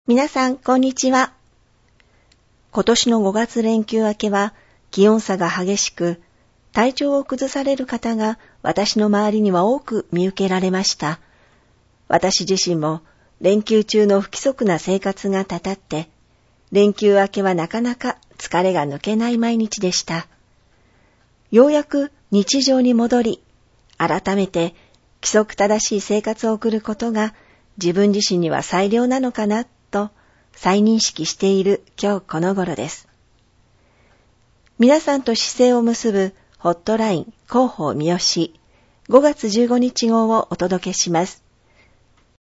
皆さん、こんにちは。今年の5月連休明けは気温差が激しく、体調を崩される方が私の周りには多く見受けられました。私自身も連休中の不規則な生活がたたって、連休明けはなかなか疲れが抜けない毎日でした。ようやく日常に戻り、改めて規則正しい生活を送ることが自分自身には最良なのかなと再認識している今日この頃です。皆さんと姿勢を結ぶホットライン広報三好5月15日号をお届けします。